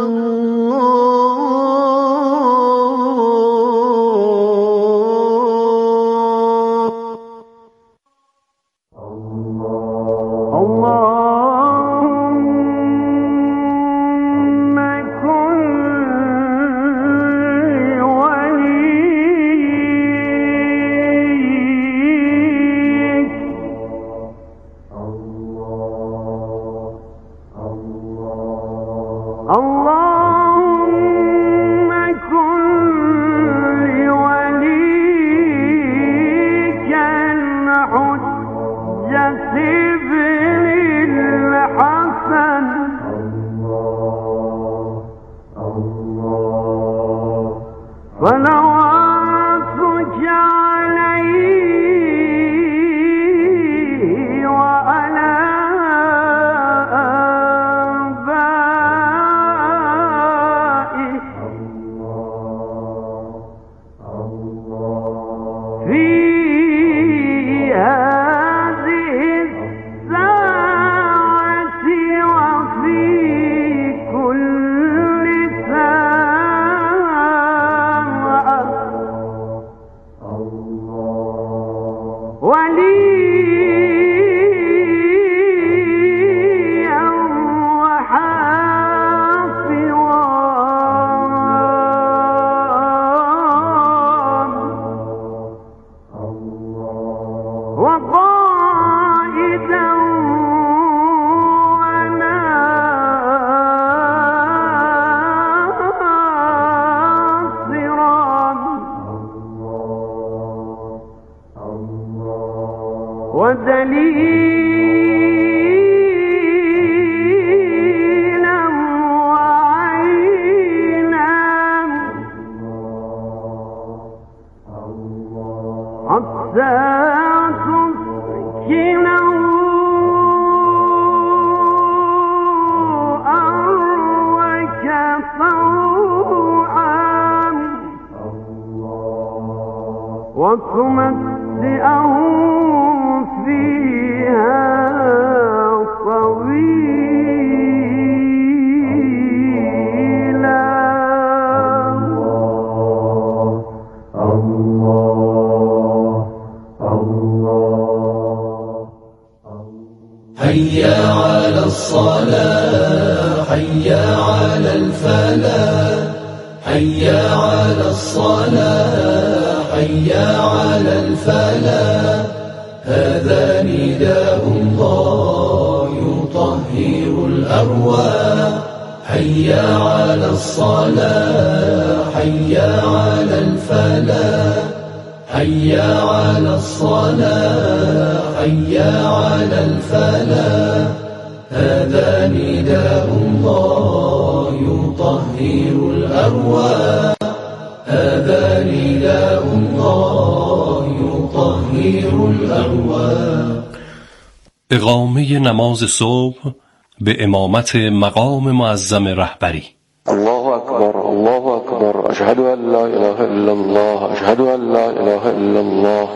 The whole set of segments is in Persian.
اقامه نماز صبح به امامت مقام معظم رهبری. الله اکبر الله اکبر، اشهد ان لا اله الا الله، اشهد ان لا اله الا الله،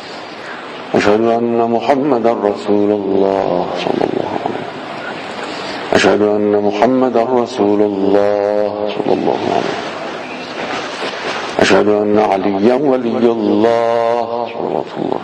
اشهد ان محمد رسول الله صلی الله علیه، اشهد ان محمد رسول الله صلی الله علیه، اشهد ان علی ولی الله صلوات الله.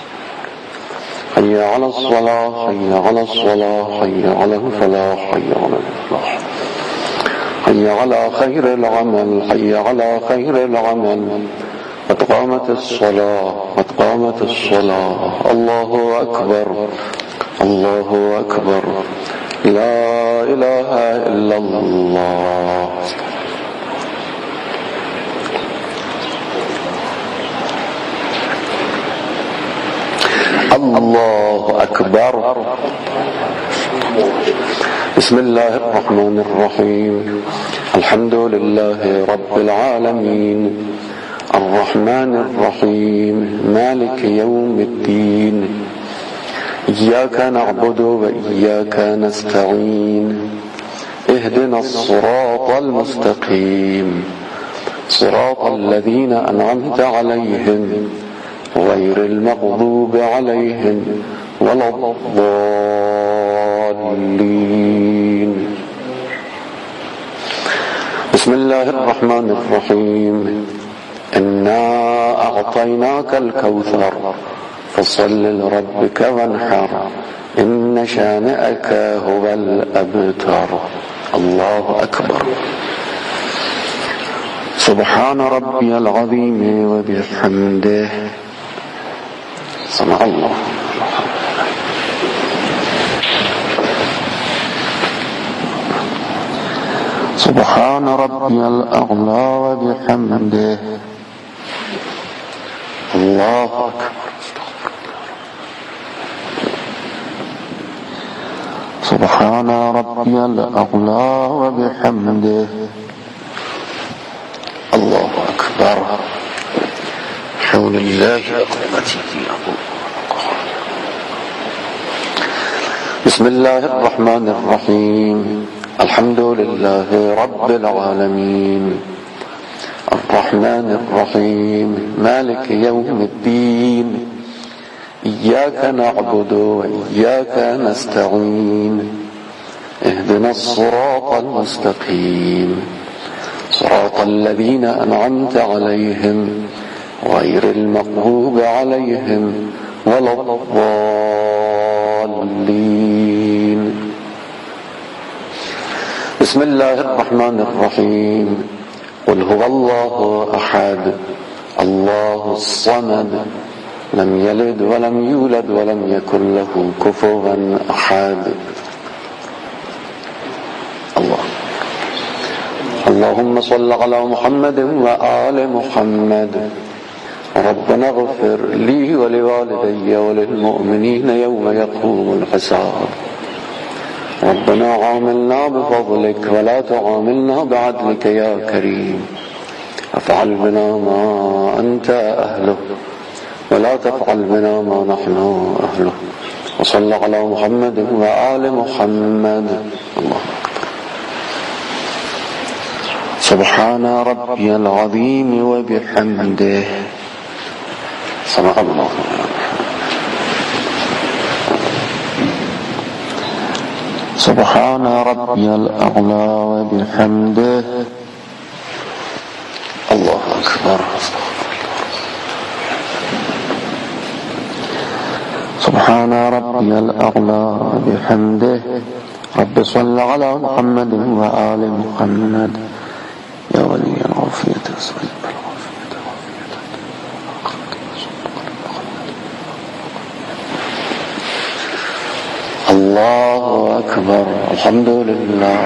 حي على الصلاة حي على الصلاة حي على الفلاح حي على الفلاح، حي على خير العمل حي على خير العمل، قد قامت الصلاة قد قامت الصلاة. الله أكبر الله أكبر، لا إله إلا الله. الله أكبر. بسم الله الرحمن الرحيم، الحمد لله رب العالمين، الرحمن الرحيم، مالك يوم الدين، إياك نعبد وإياك نستعين، اهدنا الصراط المستقيم، صراط الذين أنعمت عليهم غير المغضوب عليهم ولا الضالين. بسم الله الرحمن الرحيم إنا أعطيناك الكوثر فصل لربك وانحر إن شانئك هو الأبتر. الله أكبر. سبحان ربي العظيم وبحمده. سمع الله. سبحان ربي الأعلى وبحمده. الله أكبر. سبحان ربي الأعلى وبحمده. الله أكبر. حول الله وقوته. بسم الله الرحمن الرحيم الحمد لله رب العالمين الرحمن الرحيم مالك يوم الدين إياك نعبد وإياك نستعين اهدنا الصراط المستقيم صراط الذين أنعمت عليهم غير المغضوب عليهم ولا الضالين. بسم الله الرحمن الرحيم قل هو الله أحد الله الصمد لم يلد ولم يولد ولم يكن له كفوا أحد. الله. اللهم صل على محمد وآل محمد. ربنا اغفر لي ولوالدي وللمؤمنين يوم يقوم الحساب. ربنا عاملنا بفضلك ولا تعاملنا بعدلك يا كريم. افعل بنا ما أنت أهله ولا تفعل بنا ما نحن أهله. وصل على محمد وآل محمد. الله أكبر. سبحان ربي العظيم وبحمده. سمع الله. سبحان ربي الأعلى وبحمده. الله أكبر. سبحان ربي الأعلى وبحمده. رب صل على محمد وآل محمد. يا ولي العافية أسألك الله أكبر. الحمد لله.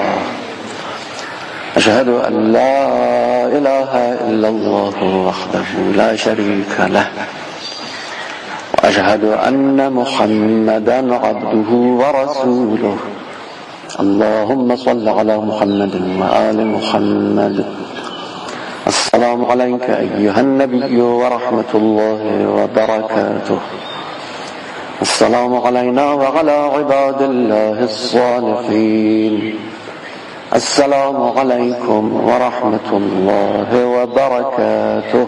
أشهد أن لا إله إلا الله وحده لا شريك له وأشهد أن محمدا عبده ورسوله. اللهم صل على محمد وآل محمد. السلام عليك أيها النبي ورحمة الله وبركاته. السلام علينا وعلى عباد الله الصالحين. السلام عليكم ورحمة الله وبركاته.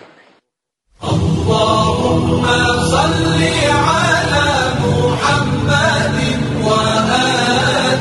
اللهم صل على محمد وآل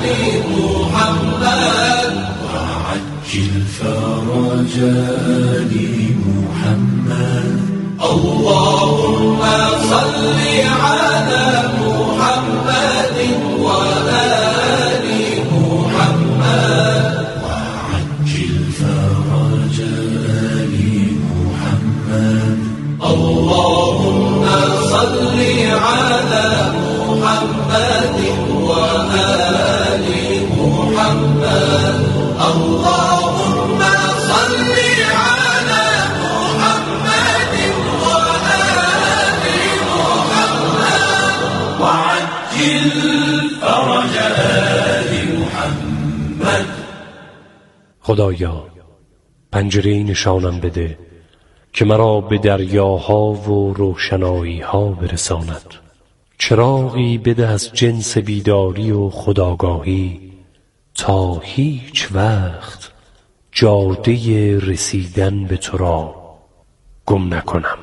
محمد وعجل فرج آل محمد. اللهم صل على محمد وآل محمد وعجل فرج آل محمد. اللهم صل على محمد وآل محمد. اللهم صل على محمد وآل محمد وعجل فرج آل محمد. خدایا پنجره‌ای نشانم بده که مرا به دریاها و روشنایی‌ها برساند. چراغی بده از جنس بیداری و خودآگاهی تا هیچ وقت جاده رسیدن به تو را گم نکنم.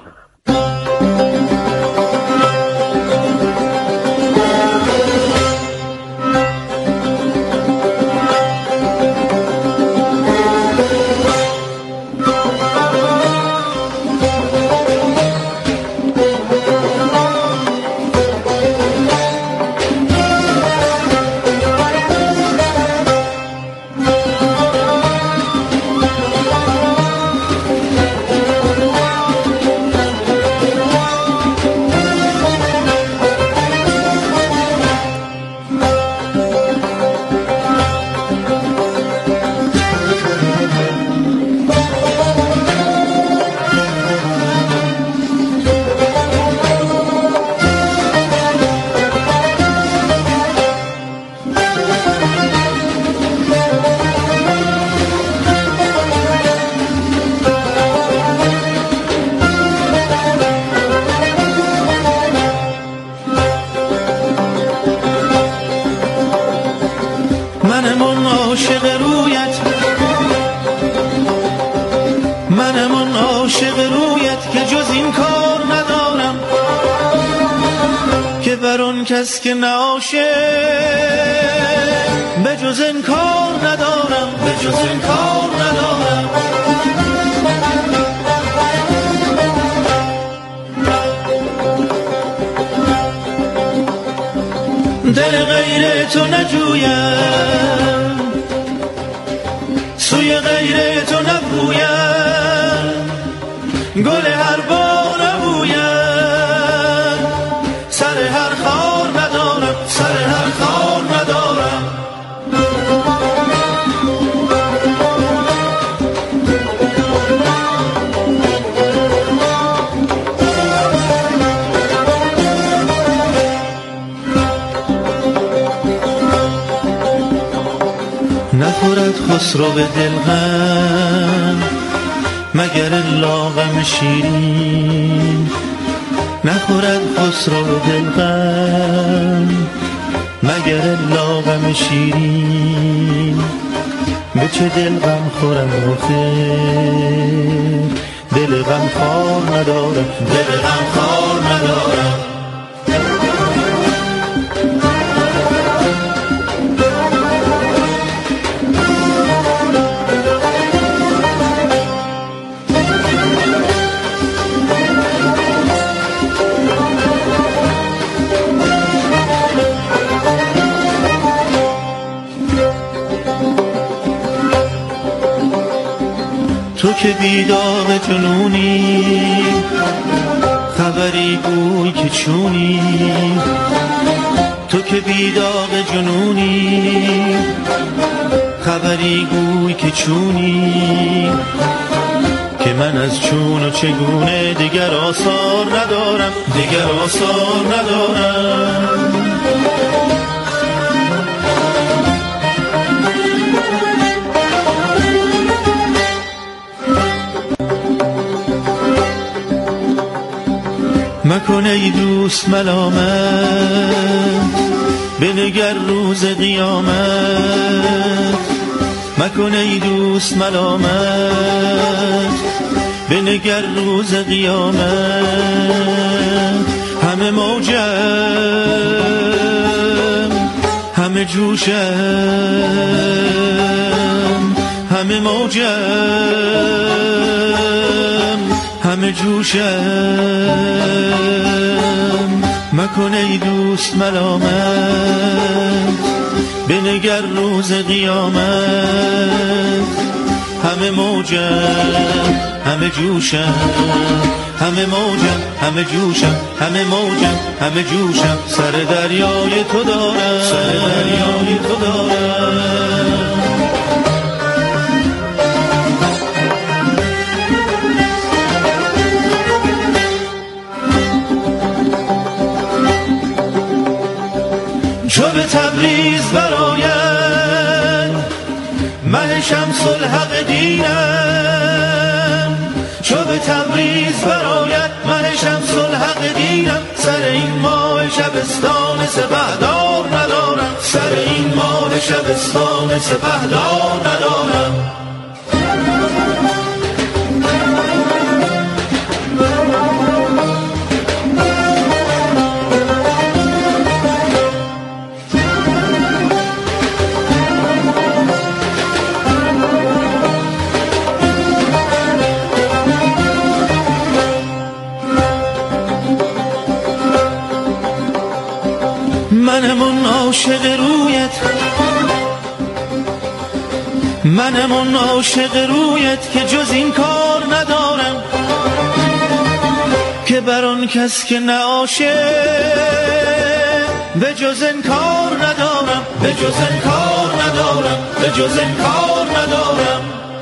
آن کس که نعاشق به جز انکار ندارم، به جز انکار ندارم. دل غیر تو نجویم، سوی غیر تو نبویم، گل هر بار نبویم، سر هر خار ندارم، سر هر خار ندارم. نخورد خسرو به دلغم مگر الا غم شیرین، نخورد خسرو به دلغم مگر الا غم شیرین. به چه دل غم خورم آخه دل غم خوار ندارم، دل غم خوار ندارم. تو که بیداغ جنونی خبری گوی که چونی، تو که بیداغ جنونی خبری گوی که چونی، که من از چون و چگونه دیگر آثار ندارم، دیگر آثار ندارم. مکن ای دوست ملامت بنگر روز قیامت، مکن ای دوست ملامت بنگر روز قیامت. همه موجم همه جوشم، همه موجم همه جوشم. مکن ای دوست ملامت بنگر روز قیامت. همه موجم همه جوشم، همه موجم همه جوشم، همه موجم همه جوشم. سر دریای تو دارم، سر دریای تو دارم. چو به تبریز براید مه شمس الحق دینم، چو به تبریز براید مه شمس الحق دینم. سر این ماه شبستان سپهدار ندارم، سر این ماه شبستان سپهدار ندارم. منم اون عاشق رویت، منم اون عاشق رویت که جز این کار ندارم، که بر آن کس که نه عاشق به جز انکار ندارم، به جز انکار ندارم، به جز انکار ندارم.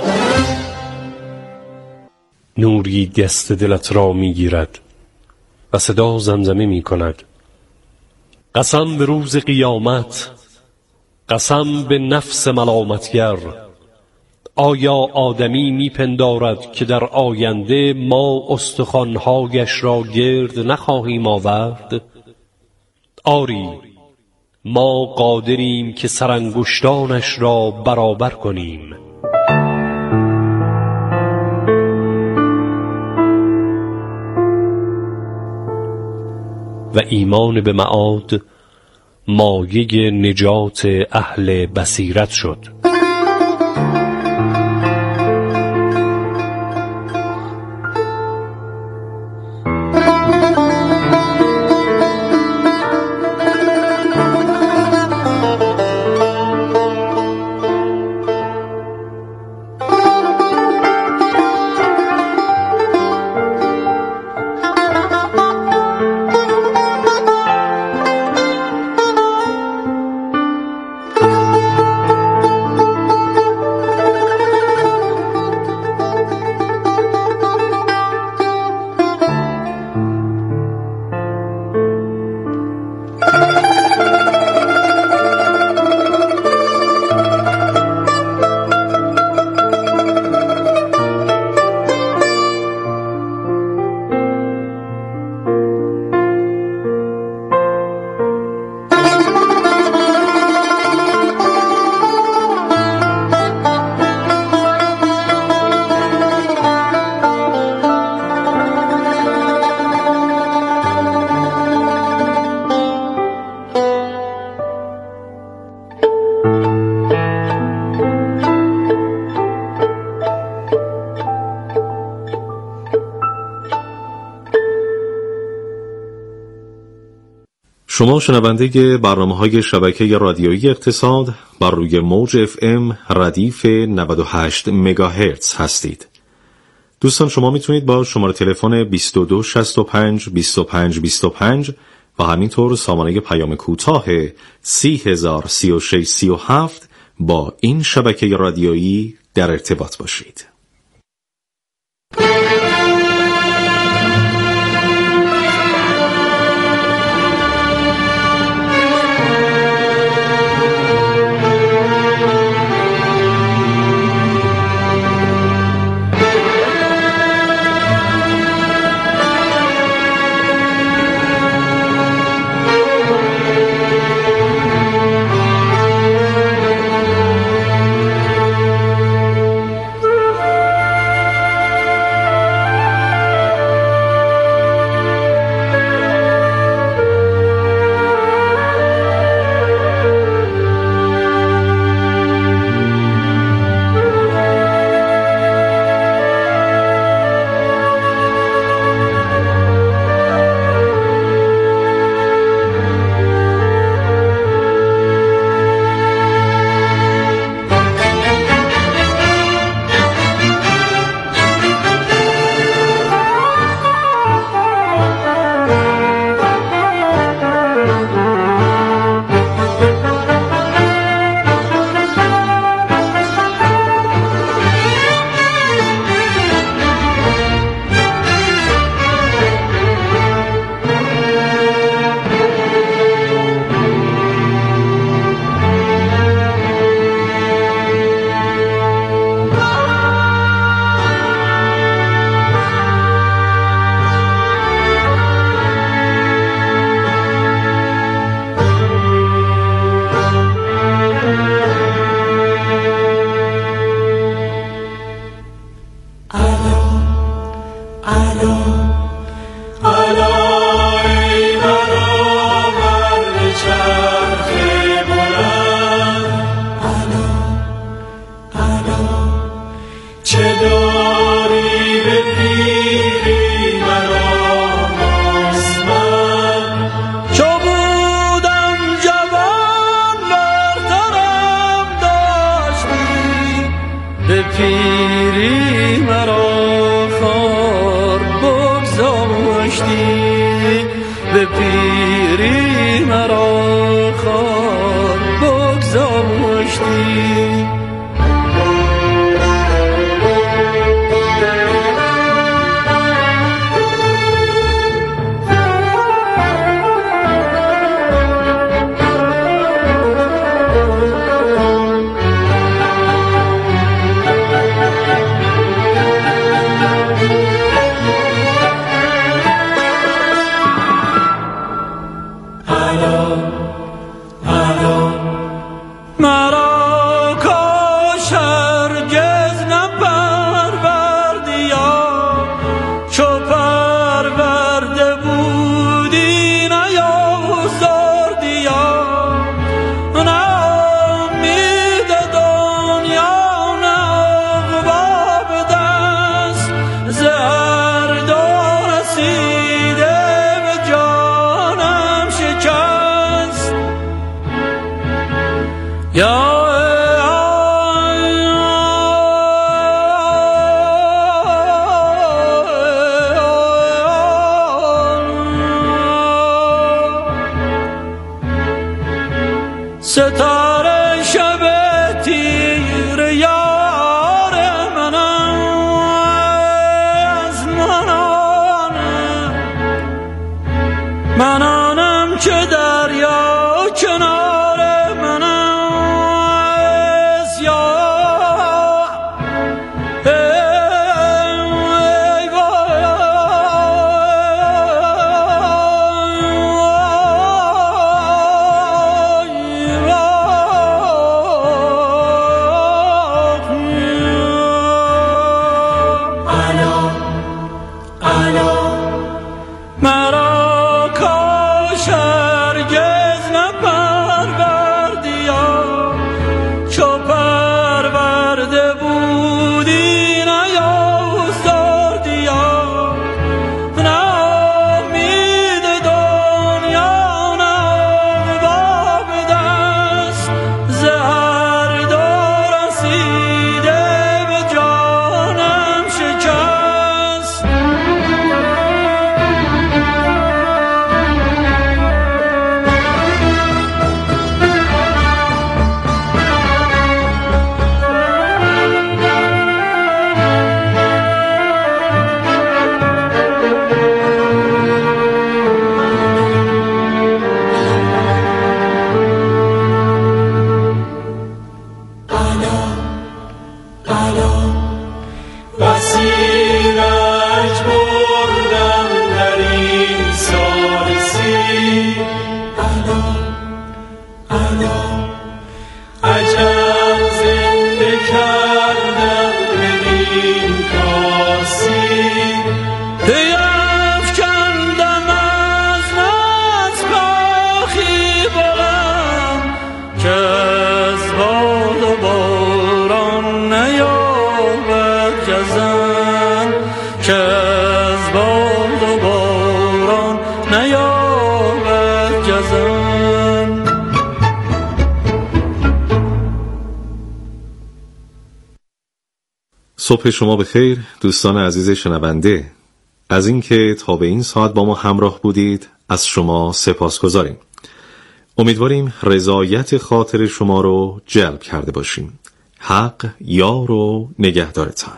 نوری دست دلت را میگیرد و صدا زمزمه میکند: قسم به روز قیامت، قسم به نفس ملامتگر. آیا آدمی میپندارد که در آینده ما استخوان‌هایش را گرد نخواهیم آورد؟ آری، ما قادریم که سرانگشتانش را برابر کنیم. و ایمان به معاد مایه نجات اهل بصیرت شد. شما شنونده برنامه‌های شبکه رادیویی اقتصاد بر روی موج FM ردیف 98 مگاهرتز هستید. دوستان شما میتونید با شماره تلفن 2265 25 25 و همینطور سامانه پیام کوتاه 3036 37 با این شبکه رادیویی در ارتباط باشید. ستاره شب تیر یار منم از منانم که دریا کنار منم از مرا کاش هرگز نپروردیا چو پرورده بودی نیازدادیا نه امید دنیا نه باب دست زهر دو رسیده به جانم شکست بسیرش بردم در این سالسی عجب زنده کردم بدین کاسی بیفکندم از ناز پاخی بلند که از باد و باران نیابد جزن که از باد و باران نیابد جزن. صبح شما بخیر دوستان عزیز شنونده. از اینکه تا به این ساعت با ما همراه بودید از شما سپاسگزاریم. امیدواریم رضایت خاطر شما رو جلب کرده باشیم. حق یار و نگهدارتان.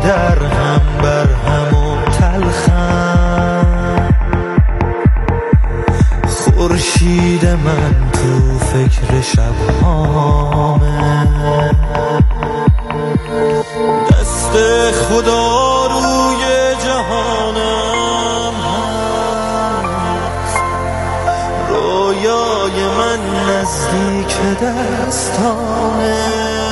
در هم بر هم و تلخم، خورشید من تو فکر شبهامه، دست خدا روی جهانم هست، رویای من نزدیک دستانه،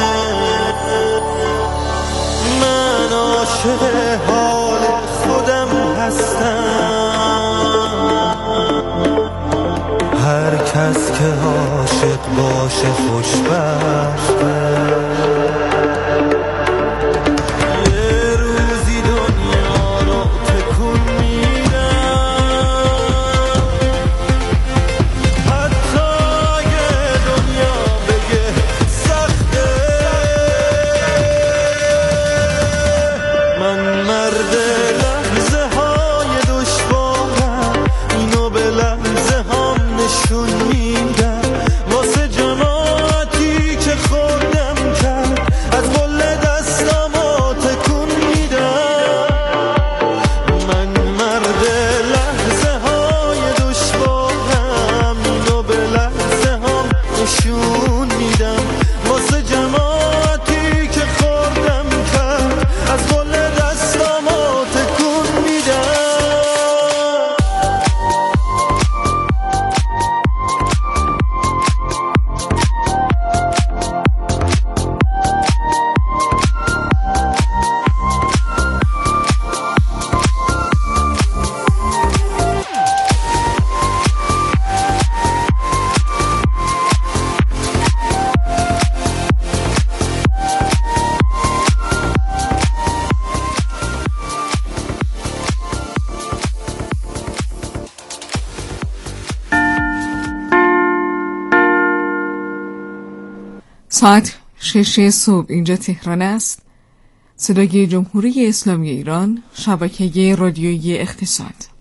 من عاشق حال خودم هستم، هر کس که عاشق باشه خوشبخته. یه روزی دنیا رو تکون میدم، حتی اگه دنیا بگه سخته. من مرد لحظه های دشوارم، اینو به لحظه هم نشون میدم، واسه جماعتی که خوردم کرد از قل دستم و تکون میدم. من مرد لحظه های دشوارم، اینو به لحظه هم نشون میدم، واسه جماعتی که خوردم کرد از قل دستم و تکون میدم. ساعت 6 صبح اینجا تهران است. صدای جمهوری اسلامی ایران، شبکه رادیویی اقتصاد.